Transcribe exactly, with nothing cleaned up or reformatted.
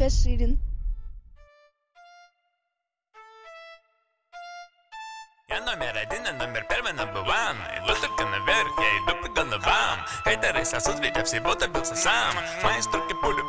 бессилен. Я номер один, а номер первый number one. Иду только наверх, я иду по головам. Хейтеры сосут, ведь я всего добился сам. Мои строки пули